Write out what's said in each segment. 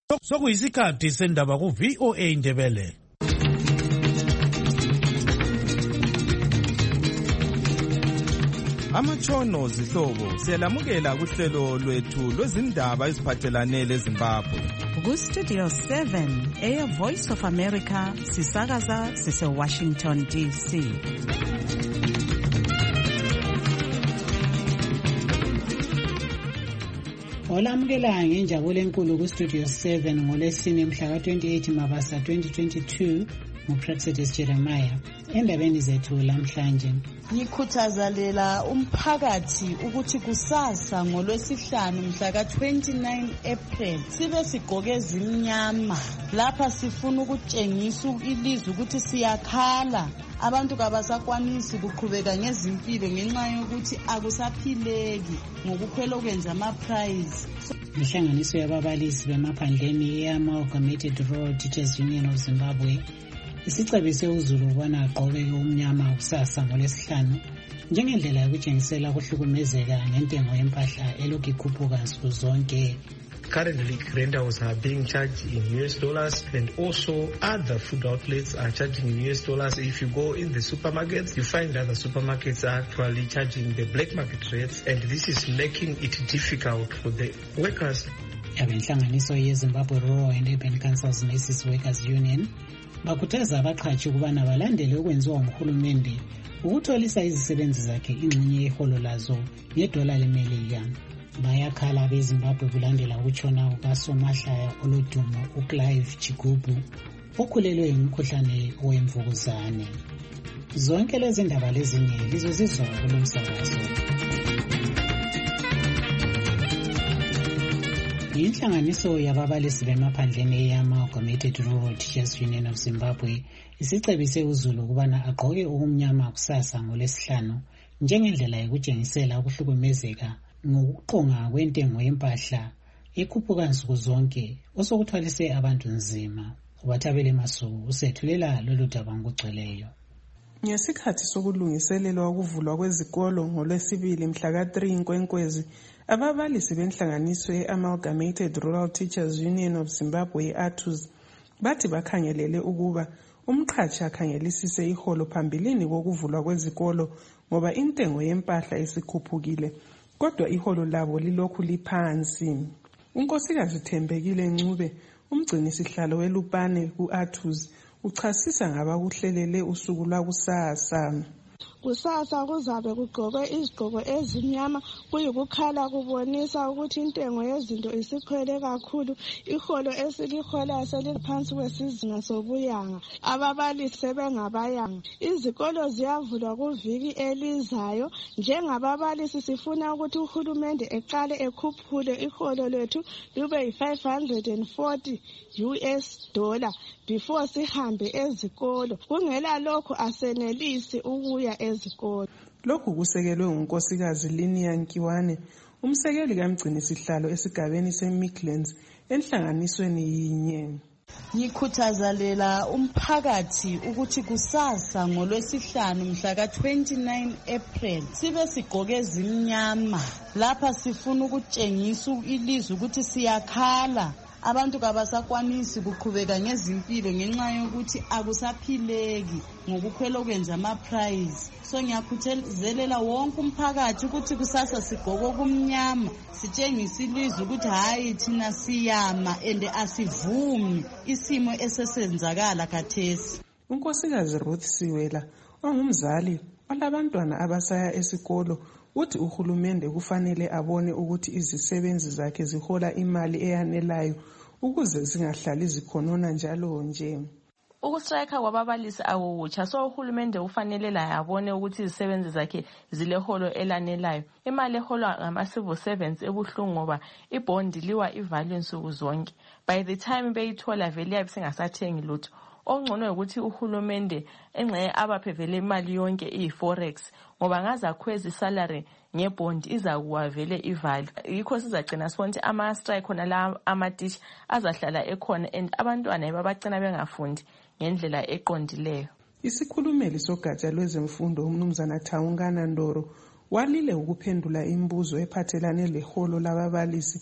Sokuyisikhathi sendaba ku VOA Indebele. Amatshono zihlobo siyalamukela kuhlelo lwethu lwezindaba eziphathelane leZimbabwe. Ku Studio 7 Air Voice of America sisakaza sise Washington DC. Olamukela ngenjabulo enkulu ku Studio 7 ngolesine mhla ka-28 Mabasa 2022 nguPrexidus Jeremiah. Endabeni zethu lamhlanje, ngikhuthazalela umphakathi ukuthi kusasa ngolwesihlanu mhla ka-29 April sibe sigqoke ezimnyama. Lapha sifuna ukutshengisa ilizwi ukuthi siyakhala. Abantu kabasakwanisi kuqhubeka ngezimpilo ngenxa yokuthi akusaphileki ngokukhwela okwenza ama-prize. Inhlanganiso yababalisi bemaphandleni ye-Amalgamated Rural Teachers Union of Zimbabwe isicebise uZulu ukubana agqoke okumnyama kusasa ngolesihlanu njengendlela yokutshengisela ukuhlukumezeka ngentengo yempahla elokhu ikhuphuka nsuku zonke. Currently, rentals are being charged in US dollars, and also other food outlets are charging in US dollars. If you go in the supermarkets, you find that the supermarkets are actually charging the black market rates, and this is making it difficult for the workers. Abenhlanganiso yeZimbabwe Rural and Urban Councils Nurses Workers Union bakhuthaza abaqhatshi ukubana balandele okwenziwa nguhulumende ukutholisa izisebenzi zakhe ingxenye yeholo lazo ngedola leMelika. Bayakhala abeZimbabwe kulandela ukutshona kukasomahlaya olodumo uClive Chigubu okhulelwe umkhuhlane wemvukuzane. Zonke lezi ndaba lezinye lizozizwa kulo msakazo. Inhlanganiso yababalisi bemaphandleni ye-Amalgamated Rural Teachers Union of Zimbabwe isicebise uZulu ukubana agqoke okumnyama kusasa ngolesihlanu njengendlela yokutshengisela ukuhlukumezeka ngokuqonga kwentengo yempahla ekhuphuka nsuku zonke osokuthwalise abantu nzima. Ubathabele Masuku usethulela lolu daba ngokugcweleyo. Ngesikhathi sokulungiselelwa ukuvulwa kwezikolo ngolwesibili mhla ka-3 Nkwenkwezi, ababalisi benhlanganiso ye-Amalgamated Rural Teachers Union of Zimbabwe ATUZ bathi bakhangelele ukuba umqhatshi akhangelisise iholo phambilini kokuvulwa kwezikolo ngoba intengo yempahla isikhuphukile, kodwa iholo labo lilokhu liphansi. Unkosikazi Thembekile Ncube, umgcini sihlalo weLupane ku-ATUZ, uchasisa ngabakuhlelele usuku lwakusasa. Kusasa kuzabe kugqokwe izigqoko ezimnyama, kuyikukhala kubonisa ukuthi intengo yezinto isikhwele kakhulu, iholo esilihola seliphansi kwesizinga sobuyanga, ababalisi sebengabayanga. Izikolo ziyavulwa kuviki elizayo. Njengababalisi sifuna ukuthi uhulumende eqale ekhuphule iholo lethu libe yi-$540 before sihambe ezikolo. Kungela lokho asenelisi ukuya ezikolo. Lokhu kusekelwe ngunkosikazi Linia Nkiwane, umsekeli kamgcini sihlalo esigabeni seMidlands enhlanganisweni yinye. Ngikhuthazalela umphakathi ukuthi kusasa ngolwesihlanu mhla ka-29 April sibe sigqoke ezimnyama. Lapha sifuna ukutshengisa ilizwi ukuthi siyakhala. Abantu kabasakwanisi kuqhubeka ngezimpilo ngenxa yokuthi akusaphileki ngokukhwela okwenza ama-prize. So ngiyakhuthazelela wonke umphakathi ukuthi kusasa sigqoke okumnyama, sitshengisa ilizwi ukuthi hayi thina siyama and asivumi isimo esesenzakala khathesi. Unkosikazi Ruth Siwela, ongumzali olabantwana abasaya esikolo, uthi uhulumende kufanele abone ukuthi izisebenzi zakhe zihola imali eyanelayo ukuze zingahlali zikhonona njalo nje. Ukustrike kwababalisi awutsha, so uhulumende ufanele laye abone ukuthi izisebenzi zakhe zileholo elanelayo. Imali eholwa ngama-civil servants ebuhlungu ngoba ibhondi liwa ivalue nsuku zonke. By the time beyithola vele yabe singasathengi lutho. Ongcono ukuthi uhulumende engxe abaphe vele imali yonke iyi-forex ngoba ngaza khweza isalary ngebond izakuwa vele ivalue. Yikho sizagcina sibona ama-strike khona la amatishi azahlala ekhona and abantwana babagcina bengafundi ngendlela eqondileyo. Isikhulumeli sogatsha lwezemfundo umnumzana Thawungana Ndoro walile ukuphendula imibuzo ephathelane leholo lababalisi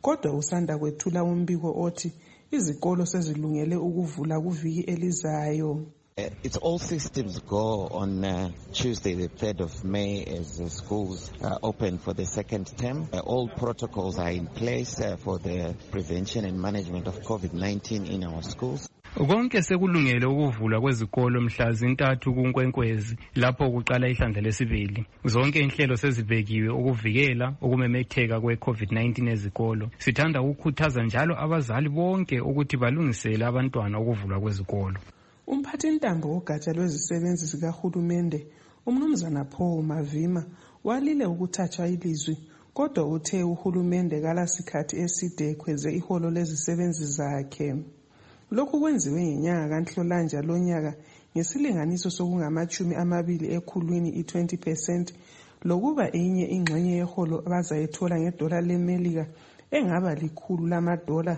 kodwa usanda kwethula umbiko othi izikolo sezilungele ukuvula kuviki elizayo. It's all systems go on Tuesday, the 3rd of May, as the schools open for the second term. All protocols are in place for the prevention and management of COVID-19 in our schools. Konke sekulungele ukuvulwa kwezikolo mhla zintathu kuNkwenkwezi lapho kuqala ihlandla lesibili. Zonke inhlelo sezibekiwe ukuvikela ukumemetheka kwe-COVID-19 ezikolo. Sithanda ukukhuthaza njalo abazali bonke ukuthi balungisele abantwana ukuvulwa kwezikolo. Umphathintambo wogatsha lwezisebenzi zikahulumende umnumzana Paul Mavima walile ukuthathwa ilizwi, kodwa uthe uhulumende kalasikhathi eside ekhweze iholo lezisebenzi zakhe. Lokhu kwenziwe ngenyanga kaNhlolanja lonyaka ngesilinganiso sokungama-20 ekhulwini i-20%, lokuba enye ingxenye yeholo abazayithola ngedola leMelika engaba $100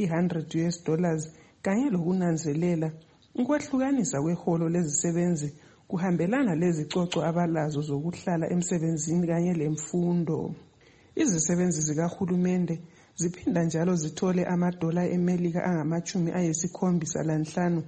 $100 kanye lokunanzelela ukwehlukanisa kweholo lezisebenzi kuhambelana lezicoco abalazo zokuhlala emsebenzini kanye lemfundo. Izisebenzi zikahulumende ziphinda njalo zithole $1 eMelika angama-75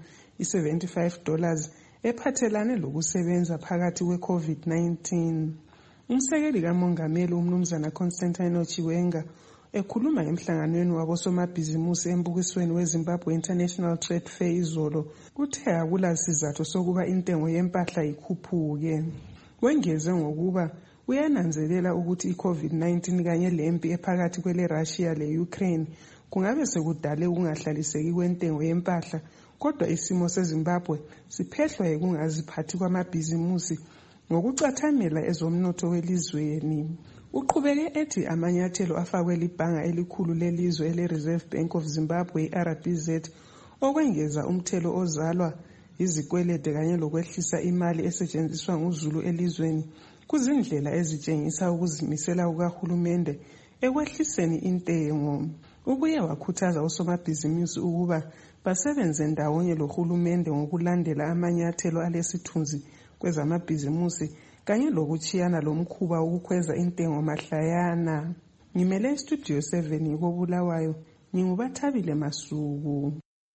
$75 ephathelane lokusebenza phakathi kwe-COVID-19. Umsekeli kamongameli umnumzana Constantino Chiwenga ekhuluma emhlanganweni wabosomabhizimusi embukisweni weZimbabwe International Trade Fair izolo uthe akula sizathu sokuba intengo yempahla ikhuphuke. Wengeze ngokuba uyananzelela ukuthi i-COVID-19 kanye lempi ephakathi kwele-Russia le-Ukraine kungabe sekudale ukungahlaliseki kwentengo yempahla, kodwa isimo seZimbabwe siphehlwa yikungaziphathi kwamabhizimusi ngokucathamela ezomnotho welizweni. Uqhubeke ethi amanyathelo afakwe libhanga elikhulu lelizwe ele-Reserve Bank of Zimbabwe RBZ okwengeza umthelo ozalwa izikwelede kanye lokwehlisa imali esetshenziswa nguzulu elizweni kuzindlela ezitshengisa ukuzimisela kukahulumende ekwehliseni intengo. Ubuye wakhuthaza osomabhizimusi ukuba basebenze ndawonye lohulumende ngokulandela amanyathelo alesithunzi kwezamabhizimusi kanye lokuchiyana lomkhuba ukukhweza intengo mahlayana. Ngimele iStudio 7 koBulawayo, nginguBathabile Masuku.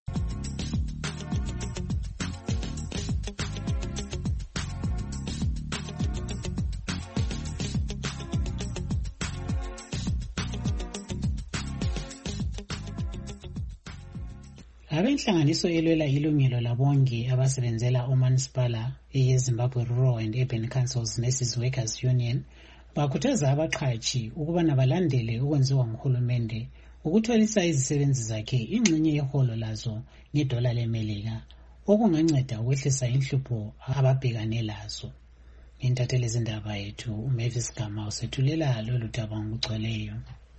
Abenhlanganiso elwela ilungelo labongi abasebenzela uManisipala eyeZimbabwe Rural and Urban Councils Nurses Workers Union bakhuthaza abaqhatshi ukubana balandele ukwenziwa nguhulumende ukutholisa izisebenzi zakhe ingxenye yeholo lazo ngedola leMelika okunganceda ukwehlisa inhlupho ababhekane lazo. Intatheli zindaba yethu uMavis Gama usethulela lolu daba ngokugcweleyo.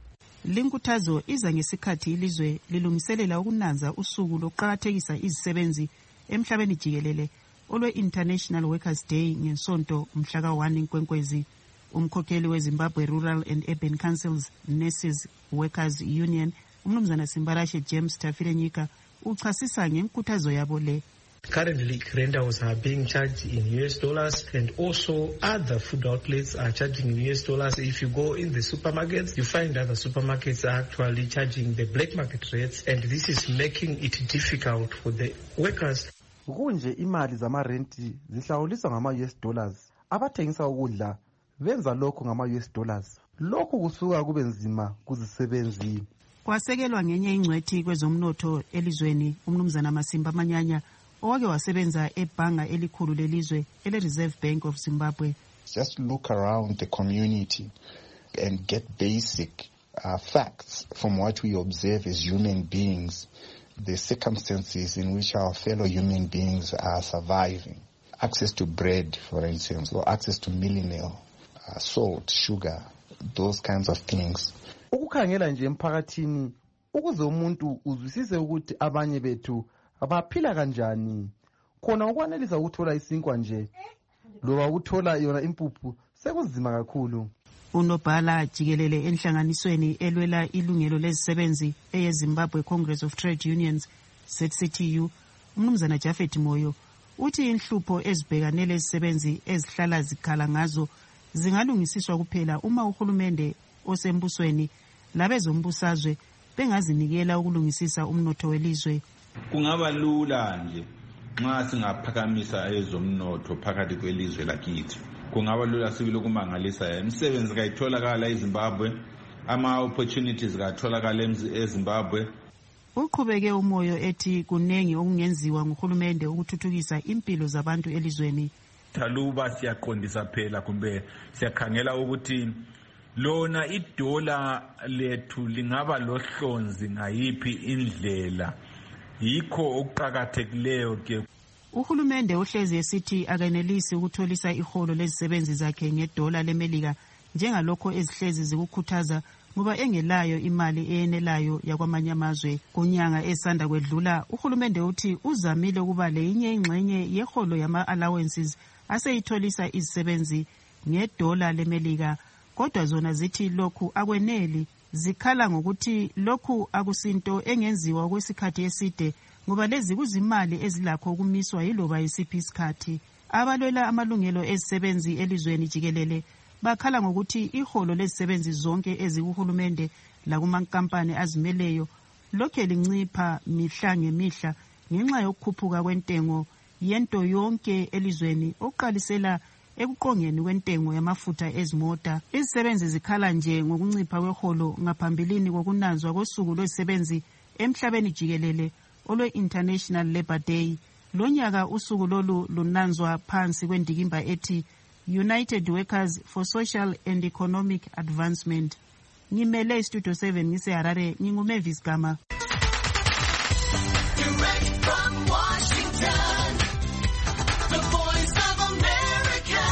Linkuthazo iza ngesikhathi ilizwe lilungiselela ukunanza usuku lokuqakathekisa izisebenzi emhlabeni jikelele olwe-International Workers Day ngensonto mhla ka-1 Nkwenkwezi. Umkhokheli weZimbabwe Rural and Urban Councils Nurses Workers Union umnumzana Simbarashe James Tafirenyika uchasisa ngenkuthazo yabo le. Currently, rentals are being charged in US dollars, and also other food outlets are charging in US dollars. If you go in the supermarkets, you find other supermarkets are actually charging the black market rates, and this is making it difficult for the workers. Kunje imali zamarenti zihlawuliswa ngama-US dollars. Abathengisa ukudla benza lokho ngama-US dollars. Lokhu kusuka kube nzima kuzisebenzi. Kwasekelwa ngenye ingcwethi kwezomnotho elizweni umnumzana Masimba Manyanya owake wasebenza ebhanga elikhulu lelizwe ele-Reserve Bank of Zimbabwe. Just look around the community and get basic facts from what we observe as human beings, the circumstances in which our fellow human beings are surviving. Access to bread, for instance, or access to milling meal, salt, sugar, those kinds of things. Ukukhangela nje emphakathini ukuze umuntu uzwisise ukuthi abanye bethu abaphila kanjani, khona ukwanelisa ukuthola isinkwa nje loba ukuthola yona impuphu sekuzima kakhulu. Unobhala jikelele enhlanganisweni elwela ilungelo lezisebenzi eyeZimbabwe Congress of Trade Unions ZCTU umnumzana Jafet Moyo uthi inhlupho ezibhekane lezisebenzi ezihlala zikhala ngazo zingalungisiswa kuphela uma uhulumende osembusweni labezombusazwe bengazinikela ukulungisisa umnotho welizwe. Kungaba lula nje nxa singaphakamisa ezomnotho phakathi kwelizwe lakithi. Kungaba lula sibili ukumangalisa imisebenzi kayitholakala eZimbabwe, ama-opportunities katholakala eZimbabwe. Uqhubeke umoyo ethi kunengi okungenziwa nguhulumende ukuthuthukisa impilo zabantu elizweni. Thaluba siyaqondisa phela kumbe siyakhangela ukuthi lona idola lethu lingaba lohlonzi ngayiphi indlela. Yikho okuqakathekileyo ke. Uhulumende uhlezi esithi akenelisi ukutholisa iholo lezisebenzi zakhe ngedola leMelika njengalokho ezihlezi zikukhuthaza ngoba engelayo imali eyenelayo yakwamanye amazwe. Kunyanga esanda kwedlula uhulumende uthi uzamile ukuba leyinye ingxenye yeholo yama-allowances aseyitholisa izisebenzi ngedola leMelika, kodwa zona zithi lokhu akweneli. Zikhala ngokuthi lokhu akusinto engenziwa kwesikhathi eside ngoba lezi kuzimali ezilakho ukumiswa yiloba yisiphi isikhathi. Abalwela amalungelo ezisebenzi elizweni jikelele bakhala ngokuthi iholo lezisebenzi zonke ezikuhulumende lakumankampani azimeleyo lokhe lincipha mihla ngemihla ngenxa yokukhuphuka kwentengo yento yonke elizweni oqalisela ekuqongeni kwentengo yamafutha ezimota. Izisebenzi zikhala nje ngokuncipha kweholo ngaphambilini kokunanzwa kosuku lwezisebenzi emhlabeni jikelele olwe-International Labour Day. Lonyaka usuku lolu lunanzwa phansi kwendikimba ethi United Workers for Social and Economic Advancement. Ngimele iStudio 7 ngiseHarare, nginguMavis Gama. Direct from Washington, the Voice of America,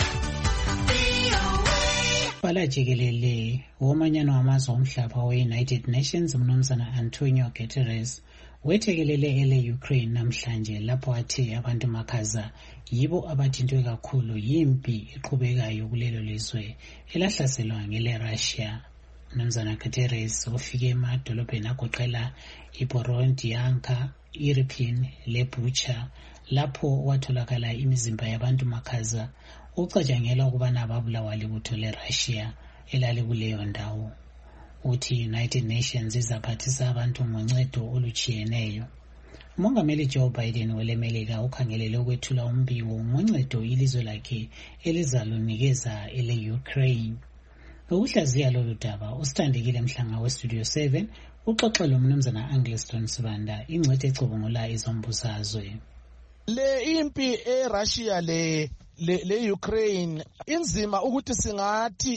VOA. Bala jikelele womanyano wamazwe omhlaba we-United Nations uMnumzana Antonio Guterres wethekelele ele-Ukraine namhlanje lapho athi abantu makhaza yibo abathintwe kakhulu yimpi eqhubekayo kulelo lizwe elahlaselwa ngele-Russia. Mnumzana Guterres ufike emadolobheni agoqela iBorodyanka, Irpin leBucha lapho watholakala imizimba yabantu makhaza ucatshangela ukubana babulawa libutho le-Russia elali kuleyo ndawo. Uthi United Nations izaphathisa abantu ngoncedo olutshiyeneyo. Umongameli Joe Biden welemelika ukhangelele ukwethula umbiko ngoncedo ilizwe lakhe elizalunikeza ele-Ukraine. Ukuhlaziya lolu daba usithandekile Mhlanga weStudio 7 uxoxela uMnumzana Angliston Sibanda ingcwethi ecubungula izombusazwe. Le impi eRussia le Ukraine inzima ukuthi singathi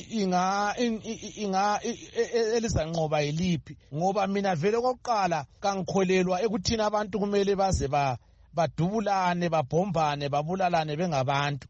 inga elizanqoba yiliphi ngoba mina vele kokuqala kangikholelwa ekuthini abantu kumele baze badubulane babhombane babulalane bengabantu.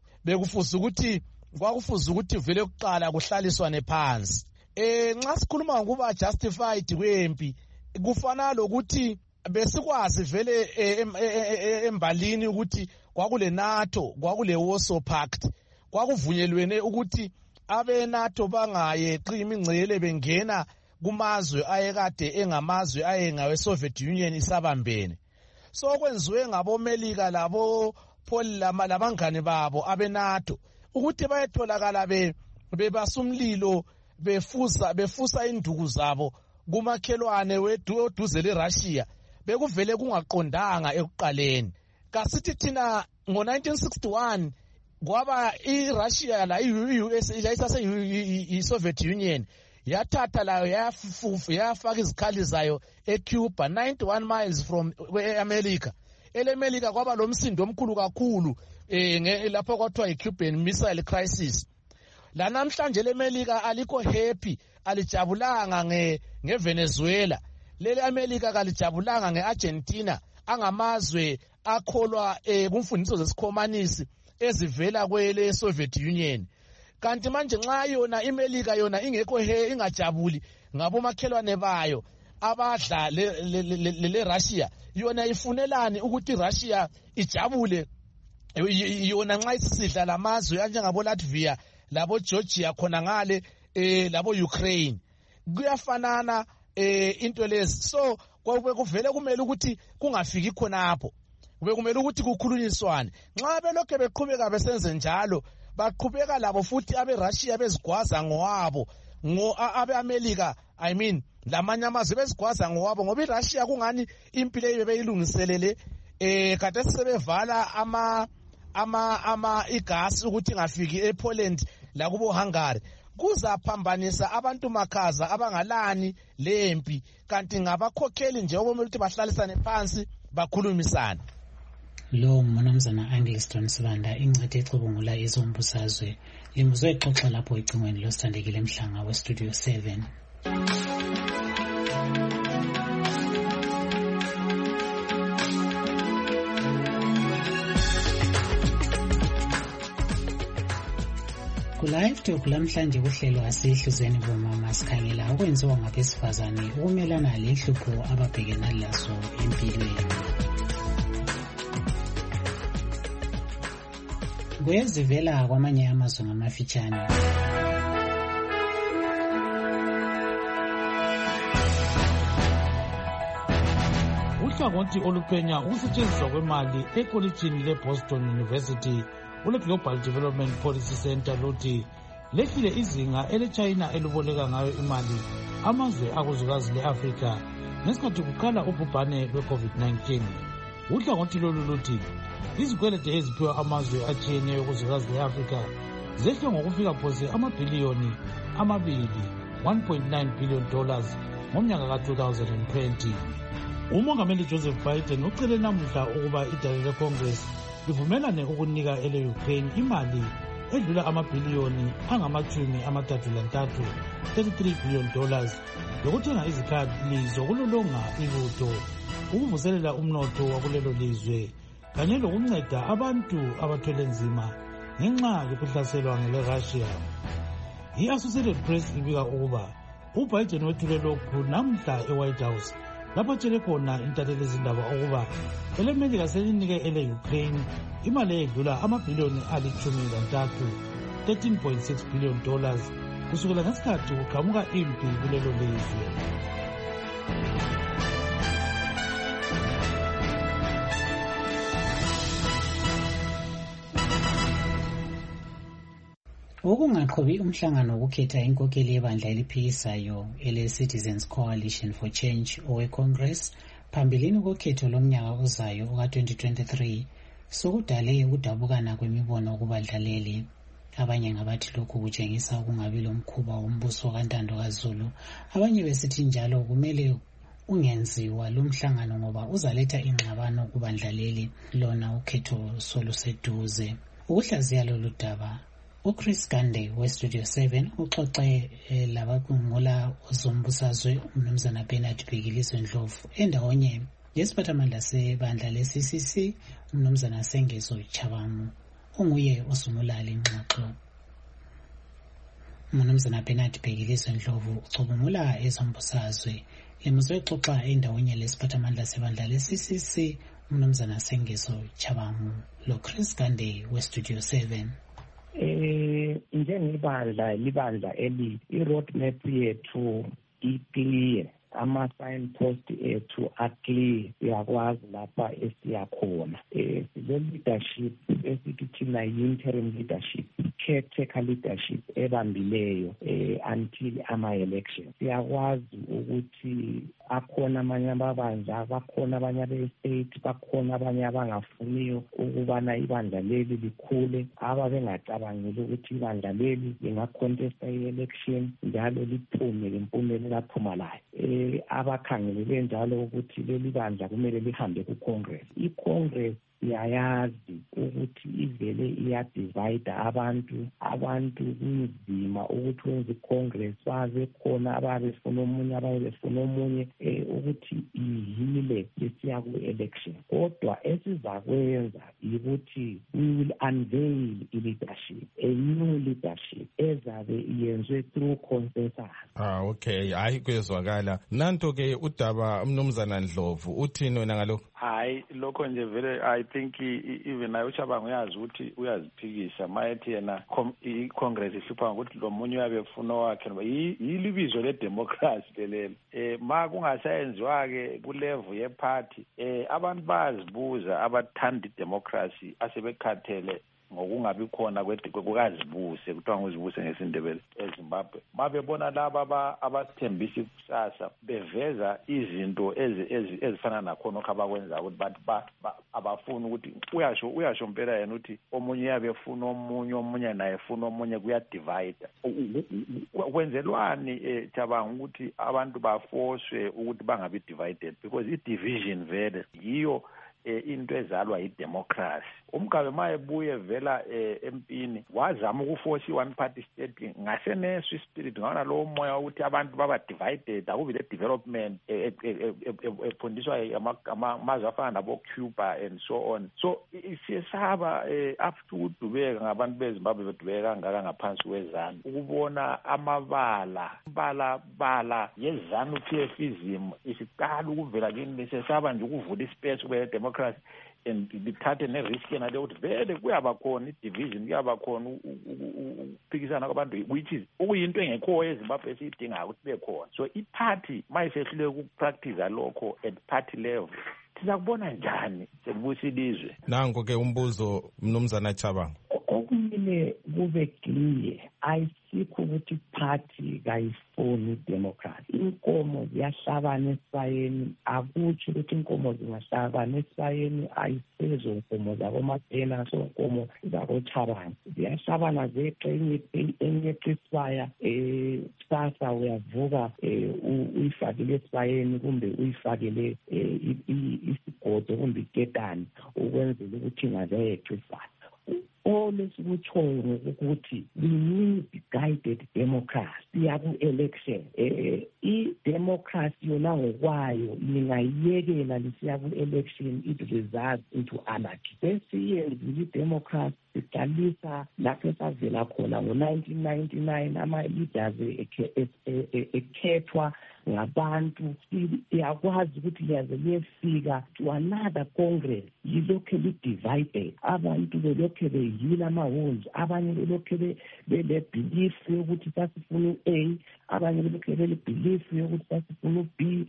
Kwakufuza ukuthi vele kuqala kuhlaliswane phansi. Nxa sikhuluma ngokuba justified kwempi kufana lokuthi besikwazi vele embalini ukuthi kwakule NATO, kwakule Warsaw Pact, kwakuvunyelwene ukuthi abe NATO bangayeqi imingcele bengena kumazwe ayekade engamazwe ayengawe Soviet Union isabambene. So kwenziwe ngabomelika labo Paul labangane babo abe NATO ukuthi bayetholakala bebasumlilo befusa induku zabo kumakhelwane weduze leRussia bekuvele kungaqondanga ekuqaleni. Kasithi thina ngo-1961 kwaba iRussia la i-US i-Soviet Union yathatha layo yafaka izikhali zayo eCuba 91 miles from eAmerica. ELemelika kwaba lomsindo omkhulu kakhulu lapho kwathiwa i-Cuban Missile Crisis. La namhlanje leMelika alikho happy, alijabulanga ngeVenezuela. Lele America kalijabulanga ngeArgentina angamazwe akholwa kumfundiso zesikhomanisi ezivela kwele Soviet Union. Kanti manje nxa yona iMelika yona ingekho ingajabuli ngabomakhelwane bayo abadla le Russia, yona ifunelani ukuthi Russia ijabule? Yona nxa isidla lamazwe anjengabo Latvia labo Georgia khona ngale labo Ukraine kuyafanana into lezi. So kuvele kumele ukuthi kungafiki khonapho, kumele ukuthi kukhulunyiswane. Nxa belokhe beqhubeka besenze njalo baqhubeka labo futhi abe Russia bezigwaza ngowabo abe-America lamanye amazwe besigwaza ngowabo ngoba iRussia kungani impilo yibe beyilungiselele kade sebevala igasi ukuthi ingafiki ePoland lakubo Hungary kuzaphambanisa abantu makhaza abangalani lempi kanti ngabakhokheli nje okumele ukuthi bahlalisane phansi bakhulumisane. Lo mnumzana Angliston Sibanda ingcithe ecubungula izombusazwe limuzwe ixoxa lapho icingweni losithandekile Mhlanga weStudio 7. Live Talk lamhlanje kuhlelo asihluzweni bomama sikhangela okwenziwa ngabesifazane ukumelana lenhlupho ababhekana lazo empilweni. Kwezivela kwamanye amazwe ngamafitshane. Uhlangothi oluphenya ukusetshenziswa kwemali ekolitshini leBoston University Global Development Policy Center luthi lehlile izinga eleChina eliboleka ngayo imali amazwe akuzwekazi leAfrika ngesikhathi kukhala ubhubhane lwe-COVID-19. Uhlangothi lolu luthi izikwelede eziphiwa amazwe atshiyeneyo kuzwekazi leAfrika zehle ngokufika phose amabhiliyoni amabili $1.9 billion ngomnyaka ka-2020. Umongameli Joseph Biden ucele namuhla ukuba idale leCongress livumelane ukunika ele-Ukraine imali edlula amabhiliyoni angama-33 $33 billion yokuthenga izikhali zokulolonga ibutho ukuvuselela umnotho wakulelo lizwe kanye lokunceda abantu abathwele nzima ngenxa yokuhlaselwa ngele-Russia. I-Associated Press ibika ukuba uBiden wethule lokhu namhla eWhite House lapho atshele khona intatheli zindaba ukuba elemelika selinike ele-Ukraine imali edlula amabhiliyoni ali-13 $13.6 billion kusukela ngesikhathi kuqhamuka impi kulelo lizwe. Ukungaqhubi umhlangano wokukhetha inkokeli yebandla eliphikisayo ele-Citizens Coalition for Change owe-Congress phambilini kokhetho lomnyaka ozayo ka-2023 sokudale ukudabukana kwemibono kubadlaleli. Abanye ngabathi lokhu kutshengisa ukungabi lomkhuba wombuso kaNtando kaZulu, abanye besithi njalo kumele ungenziwa lo mhlangano ngoba uzaletha ingxabano kubadlaleli lona ukhetho soluseduze. Ukuhlaziya lolu daba uChris Gande weStudio 7 uxoxe labakungula uzombusazwe umnumzana Bernard Bhekilizwe Ndlovu endawonye yesiphathamandla sebandla le-CCC umnumzana Sengezo Chabangu onguye osungula ingxoxo. Umnumzana Bernard Bhekilizwe Ndlovu ucubungula ezombusazwe limuzwe xoxa endawonye lesiphathamandla sebandla le-CCC umnumzana Sengezo Chabangu lo Chris Gande weStudio 7. Njengebandla libandla i-roadmap yethu iclear, ama-signpost ethu aclear, siyakwazi lapha esiyakhona. Sile-leadership esithi thina yi-interim leadership, caretaker leadership ebambileyo until ama-election. Siyakwazi ukuthi akhona amanye amabandla, bakhona abanye abe-state, bakhona abanye abangafuniyo ukubana ibandla leli likhule, ababengacabangeli ukuthi ibandla leli lingacontesta i-election njalo liphume lempumela elaphuma layo. Abakhangelele njalo ukuthi leli bandla kumele lihambe ku-Congress. I-Congress siyayazi ukuthi ivele iyadivide abantu kunzima ukuthi wenze i-Congress baze khona ababefuna omunye ababefuna omunye ukuthi ihile sesiya ku-election. Kodwa esizakwenza ukuthi we will unveil i-leadership, a new leadership ezabe iyenzwe through consensus. Okay, hayi kuyezwakala. Nanto ke udaba umnumzana Ndlovu uthini wena ngalokho? Hayi lokho nje vele I think even naye uChabangu uyazi ukuthi uyaziphikisa mayethi yena i-Congress ihlupha ukuthi lo munye uyabefuna wakhe yilibizo le-democracy lelelo. Ma kungasayenziwa ke kulevel yeparty abantu bazibuza abathanda i-democracy asebekhathele ngokungabi khona kwekukazibuse kuthiwa nguzibuse ngesindebele eZimbabwe mabebona laba abasithembisa ikusasa beveza izinto ezifana nakhonokho abakwenza ukuthi bathi abafuni ukuthi uyasho mpela yena ukuthi omunye uyabe efuna omunye naye efuna omunye kuyadivide kwenzelwani cabanga ukuthi abantu bafoswe ukuthi bangabi divided because i-division vele yiyo into ezalwa yidemocracy. Umgabe mayebuye vela empini wazama ukuforce i-one party state ngaseneso spirit ngana lo moya ukuthi abantu baba divided akubi le development efundiswa amazwe afana nabo Cuba and so on. So siyesaba up to udubeka ngabantu beZimbabwe bedubeka kangaka ngaphansi kwezanu ukubona amabala yezanu PFism isiqala ukuvela kini sesaba nje ukuvula ispace kwe democracy and lithathe ne-risk yenale ukuthi vele kuyaba khona i-division kuyaba khona ukuphikisana kwabantu which is okuyinto engekho eZimbabwe esiyidingayo ukuthi be khona. So i-party mayisehlule ukupractice lokho at party level siza kubona njani sekubusa ilizwe. Nanko ke umbuzo mnumzana Chabanga. Okumele kube clear ayisikho ukuthi party kayifuni democracy. Inkomo ziyahlabana esayeni akutsho ukuthi inkomo zingahlabana esayeni ayisezo inkomo zakoMadena so inkomo zakoChabanga ziyahlabana zeqe enye isibaya kusasa uyavuka uyifakile esayeni kumbe uyifakile isigodo kumbe iketani ukwenzela ukuthi ingazeqe isibaya. All esikutshoyo ukuthi we need guided democracy siyaku-election. I-democracy yona ngokwayo lingayiyekela lisiya ku-election it results into anarchy. Besiyenzile i-democracy siqalisa lapho esavela khona ngo-1999 ama-leaders ekhethwa ngabantu siyakwazi ukuthi liyaze liyefika to another congress yilokhu li-divided abantu belokhu beyila amahonzi abanye belokhu bele-belief yokuthi sasifuna u-A abanye belokhu bele-belief yokuthi sasifuna u-B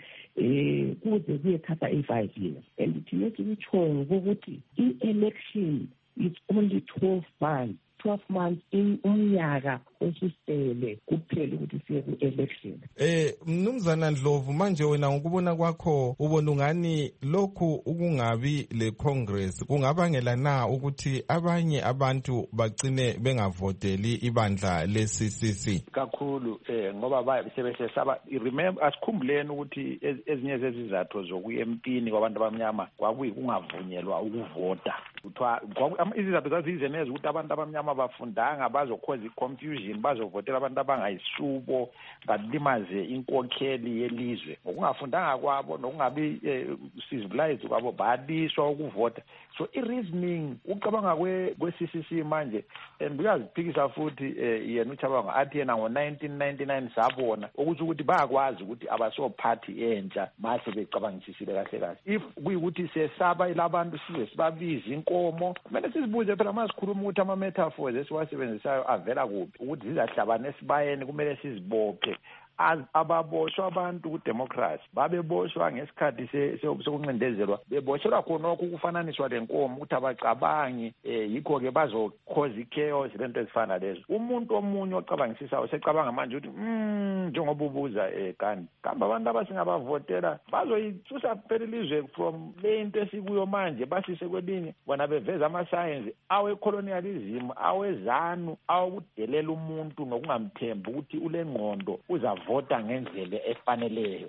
kuze kuyethatha 5 years and thina sikutshoyo ukuthi i-election is only 12 months. 12 months in umnyaka osusele kuphela ukuthi siye ku-election. Mnumzana Ndlovu manje wena ngokubona kwakho ubona ungani lokhu ukungabi le Congress kungabangela na ukuthi abanye abantu bagcine bengavoteli ibandla le-CCC? Kakhulu ngoba sebesesaba remember asikhumbuleni ukuthi ezinye zezizathu zokuya empini kwabantu abamnyama kwakuyikungavunyelwa ukuvota. Kuthiwa izizathu zazizeneza ukuthi abantu abamnyama bafundanga bazokhoza i-confusion bazovotela abantu abangayisubo balimaze inkokheli yelizwe ngokungafundanga kwabo nokungabi civilized kwabo baliswa ukuvota. So i-reasoning ucabanga kwe-CCC manje and uyaziphikisa futhi yena uChabanga athi yena ngo-1999 sabona ukuthi bayakwazi ukuthi abasophathi entsha mase becabangisisile kahle kahle. If kuyikuthi sesaba ilabantu size sibabize inkomo kumele sizibuze phela masikhuluma ukuthi ama-metaphors esiwasebenzisayo avela kuphi ukuthi zizahlabana esibayeni kumele sizibophe. Ababoshwa abantu kudemocracy babeboshwa ngesikhathi sokuncindezelwa beboshelwa khonokho ukufananiswa lenkomo ukuthi abacabangi yikho ke bazokhoza i-chaos lento ezifana lezo. Umuntu omunye ocabangisayo secabanga manje ukuthi njengoba ubuza kanti kambe abantu abasingabavotela bazoyisusa phela ilizwe from le into esikuyo manje basise kwelinye bona beveza ama-science awe-colonialism awezanu awokudelela umuntu nokungamthembi ukuthi ule ngqondo vota ngendlela efaneleyo.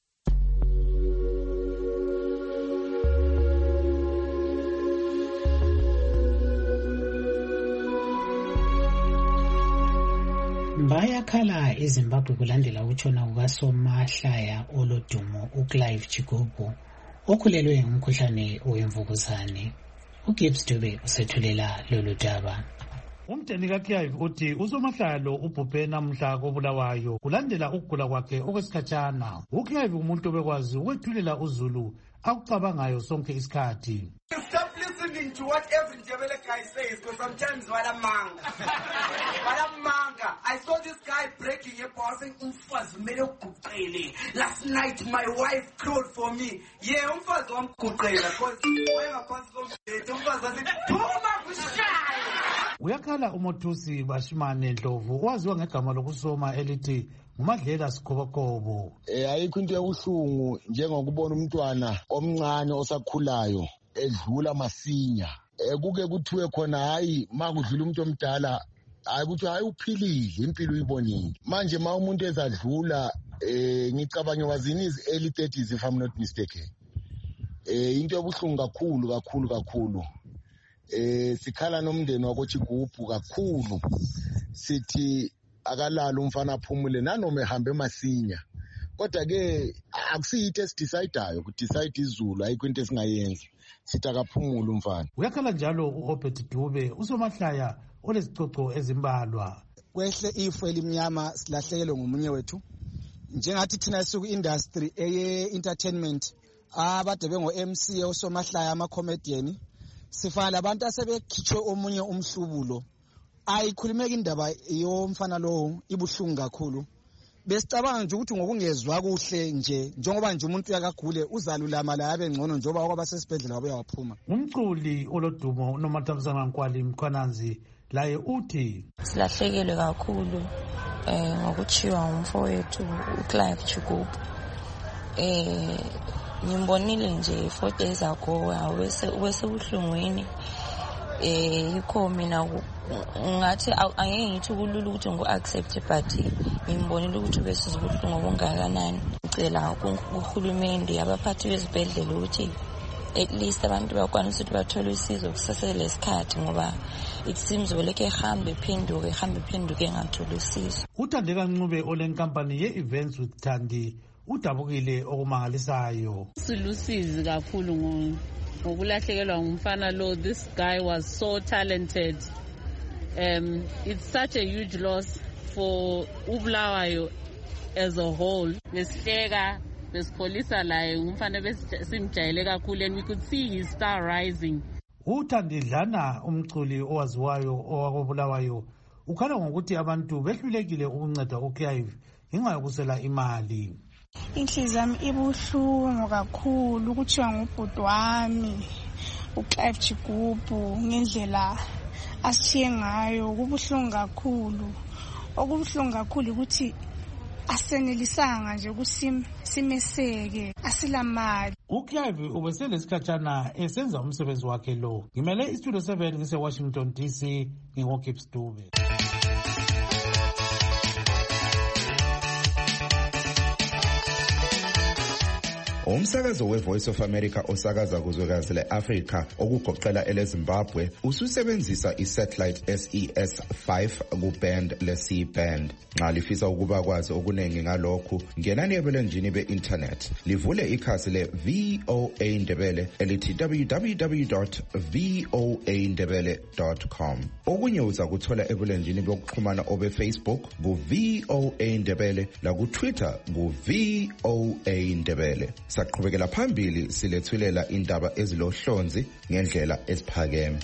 Bayakhala eZimbabwe kulandela ukutshona kukaSomahlaya olodumo uClive Chigubu okhulelwe ngumkhuhlane wemvukuzane. uGibbs Dube usethulela lolu daba. Umteni kaClive uthi uSomahlaya lo ubhubhe namhla koBulawayo kulandela ukugula kwakhe okwesikhatshana. uClive umuntu obekwazi ukwethulela uZulu akucabangayo sonke isikhathi. Stop listening to what every Ndebele guy says because sometimes walamanga. I saw this guy breaking a ball saying umfazi kumele uguqele. Last night my wife called for me. Yeah, umfazi wamguqela because wayengaphansi kombhede umfazi wathi phuma kushaya. Uyakhala uMothusi Bashimane Ndlovu owaziwa ngegama lokusoma elithi nguMadlela Sikhobokobo. Ayikho into ebuhlungu njengokubona umntwana omncane osakhulayo edlula masinya. Kuke kuthiwe khona hayi makudlula umuntu omdala hayi kuthi hayi uphilile impilo uyibonile. Manje ma umuntu ezadlula ngicabanga wazini is early 30s if I'm not mistaken. Into ebuhlungu kakhulu. Sikhala nomndeni wakoChigubhu kakhulu. Sithi akalala umfana aphumule nanoma ehambe masinya. Kodwa ke akusiyito esidecideayo ukudecide izulu ayikho into esingayenza. Sithi akaphumule umfana. Uyakhala njalo uObert Dube usomahlaya olesicoco ezimbalwa. Kwehle ifu elimnyama silahlekelwe ngomunye wethu. Njengathi thina suku industry entertainment abade bengo MC osomahlaya ama-comedian sifana labantu asebekhitshwe omunye umhlubulo. Ayikhulumeka indaba yomfana lo ibuhlungu kakhulu. Besicabanga nje ukuthi ngokungezwa kuhle nje njengoba nje umuntu yakagule uzalulama la yabe ngcono njengoba kwaba sesibhedlela wabe waphuma. Umculi olodumo uNomathabisana Nkwali Mkhwananzi laye uthi silahlekelwe kakhulu ngokuchiwa umfowethu uClive Chigubhu. Ngimbonile nje 4 days ago wese ubuhlungwini. Yikho mina ngathi angeke ngithi kulula ukuthi ngu-accept but ngimbonile ukuthi bese ubuhlungu obungakanani. Ngicela uhulumende abaphathi bezibhedlela ukuthi at least abantu bakwanisa ukuthi bathole usizo kusasele isikhathi ngoba it seems weleke ehambe phenduke engatholi usizo. uThandeka Ncube olenkampani ye-Events with Thandi udabukile okumangalisayo. Silusizi kakhulu ngokulahlekelwa ngumfana lo. This guy was so talented. It's such a huge loss for uBulawayo as a whole. Besihleka besikholisa laye umfana besimjayele kakhulu and we could see his star rising. uThandidlana umculi owaziwayo owakobulawayo ukhala ngokuthi abantu behlulekile ukunceda uClive ngenxa yokusela imali. Inhliziyo yami ibuhlungu kakhulu ukuthiwa ngubhuti wami uClive Chigubhu ngendlela ashiye ngayo kubuhlungu kakhulu. Okubuhlungu kakhulu ukuthi asenelisanga nje ukuthi simeseke asilamali. uClive ubeselesikhatshana esenza umsebenzi wakhe lo. Ngimele istudio 7 ngise-Washington DC ngingoGibbs Dube. Umsakazo weVoice of America osakaza kuzwekazi le-Afrika okugoqela eleZimbabwe ususebenzisa isatellite SES-5 kuband le-C-band. Nxa lifisa ukuba kwazi okuningi ngalokhu, ngenani ebulenjini be-internet. Livule ikhasi le-VOA Ndebele elithi www.voandebele.com. Okunye uza kuthola ebulenjini bokuxhumana obe-Facebook ku-VOA Ndebele laku-Twitter ku-VOA Ndebele. Saqhubekela phambili silethulela indaba ezilohlonzi ngendlela esiphakeme.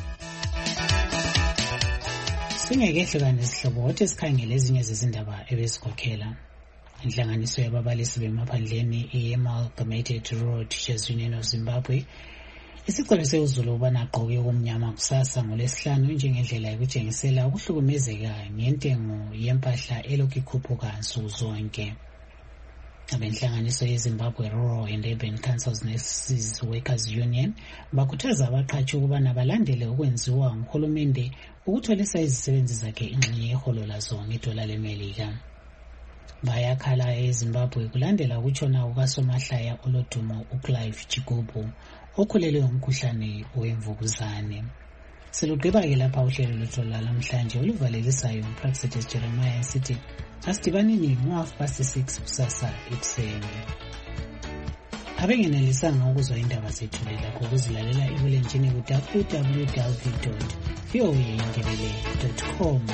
Singekehlukana isihlobo kodwa sikhangele ezinye zezindaba ebesikhokhela. Inhlanganiso yababalisi bemaphandleni i-Amalgamated Rural Teachers Union of Zimbabwe isicebise uZulu ubana agqoke okumnyama kusasa ngoLwesihlanu njengendlela yokutshengisela ukuhlukumezeka ngentengo yempahla elokhu ikhuphuka nsuku zonke. Abenhlanganiso yeZimbabwe Rural and Urban Councils Nurses Workers Union bakhuthaza abaqhatshi ukubana balandele ukwenziwa nguhulumende ukutholisa izisebenzi zakhe ingxenye yeholo lazo ngedola leMelika. Bayakhala eZimbabwe kulandela ukutshona kukasomahlaya olodumo uClive Chigubhu okhulelwe umkhuhlane wemvukuzane. Silugqiba-ke lapha uhlelo lwethu lamhlanje oluvalelisayo uPraxedes Jeremiah sithi asidibanini ngo-6:30 kusasa ekuseni. Abengenelisanga ukuzwa indaba zethu lakho ukuzilalela ebulenjini ku-www.voandebele.com.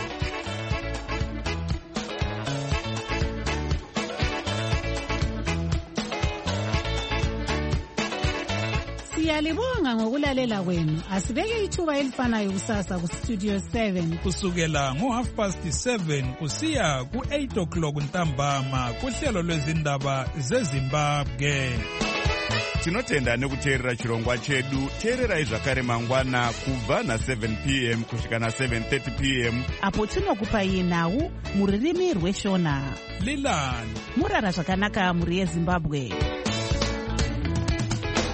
Siyalibonga ngokulalela kwenu. Asibeke ithuba elifanayo kusasa ku-Studio 7 kusukela ngo-7:30 kusiya ku-8 o'clock ntambama kuhlelo lwezindaba zeZimbabwe. tinotenda nekuteerera chirongwa chedu. Teererai zvakare mangwana kubva na7 p.m. kusvika na7:30 p.m. apo tinokupai nhau muririmi rweshona. Lilan murara zvakanaka mhuri yeZimbabwe.